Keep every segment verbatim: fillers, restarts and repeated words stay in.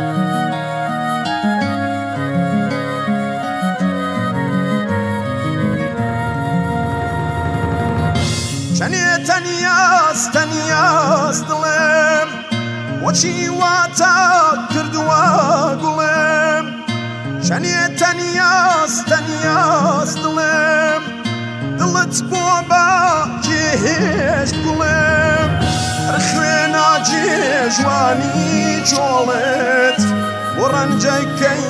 چەنێ تەنیاس تەنیاس دڵێم بۆچی واتە کردووە گوڵێم چەنێ تەنیاس تەنیاس دڵێم دڵت بۆ بە جێهێشت گوڵێم هەر خوێنا جێژوانی جۆڵێت بۆ ڕەنجەکەی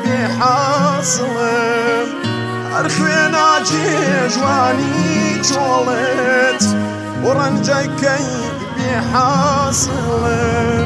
بێحاسڵێم هەر خوێنا جێژوانی جۆڵێت بۆ ڕەنجەکەی بێحاسڵێم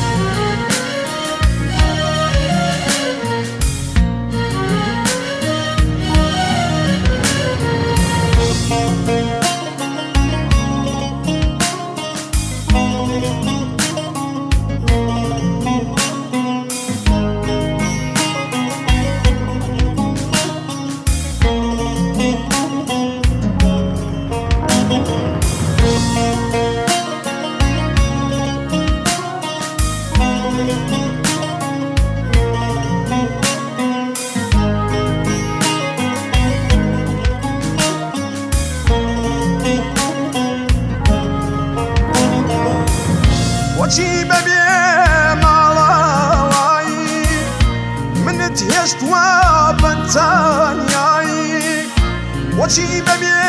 بۆچی بەبێ ماڵاوایی منت هێشتوە بەتەنیایی بۆچی بەبێ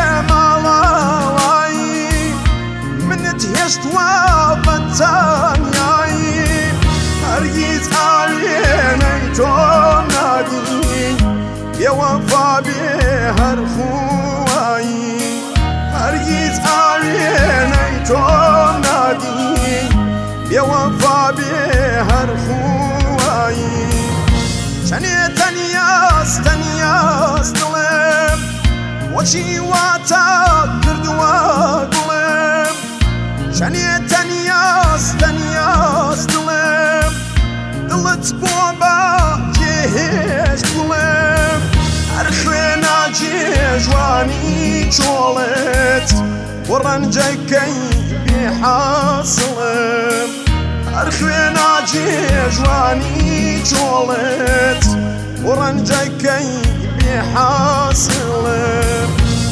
ماڵاوایی منت هێشتوە بەتەنیایی هەرگیز ئاوێنەی تۆ نادین بێوەفا بێ هەر خوایی هەرگیز ئاوێنەی تۆ نادین بێوەفا بێ هەر خوایی چەنێ تەنیاس تەنیاس دڵێم بۆچی واتە کردووە گوڵێم چەنێ تەنیاس تەنیاس دڵێم دڵت بۆ بە جێهێشت گوڵێم هەر خوێنا جێژوانی جۆڵێت بۆ ڕەنجەکەی بێحاسڵێم هەر خوێنا جێژوانی جۆڵێت بۆ ڕەنجەکەی بێحاسڵێم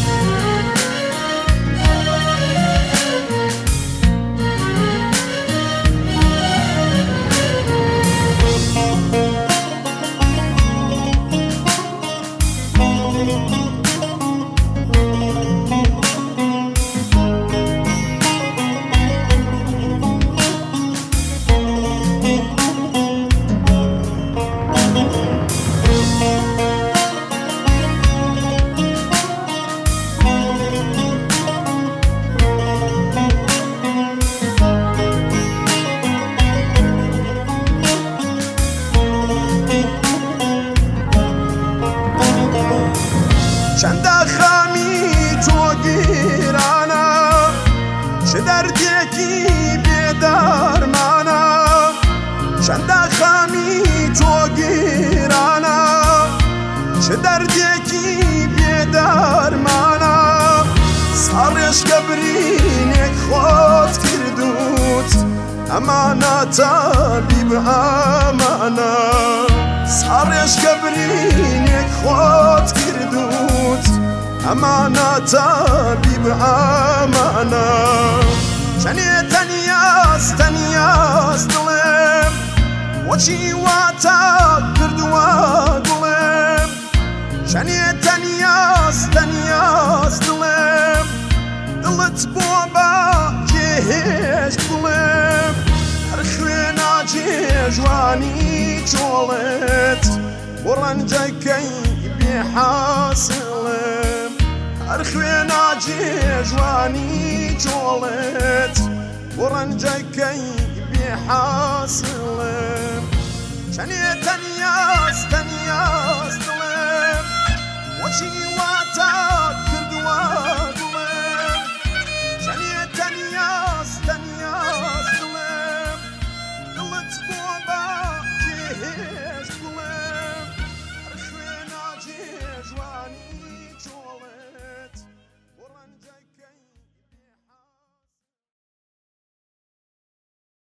چەندە خامی تۆ گیرانە چ دەردێکی بێدەرمانە چەندە خامی تۆ گیرانە چ دەردێکی بێدەرمانە ساڕێشکە برینێک خۆت کردوت ئەمانە تەبیب ئەمانە ساڕێشکە برینێک خۆت کردوت ئەمانە تەبیب ئەمانە چەنێ تەنیاس تەنیاس دڵێم بۆچی واتە کردووە گوڵێم چەنێ تەنیاس تەنیاس دڵێم دڵت بۆ بە جێهێشت گوڵێم هەر خوێنا جێژوانی جۆڵێت بۆ ڕەنجەکەی بێحاسڵێم هەر خوێنا جێژوانی جۆڵێت بۆ ڕەنجەکەی بێحاسڵێم چەنێ تەنیاس تەنیاس دڵێم بۆچی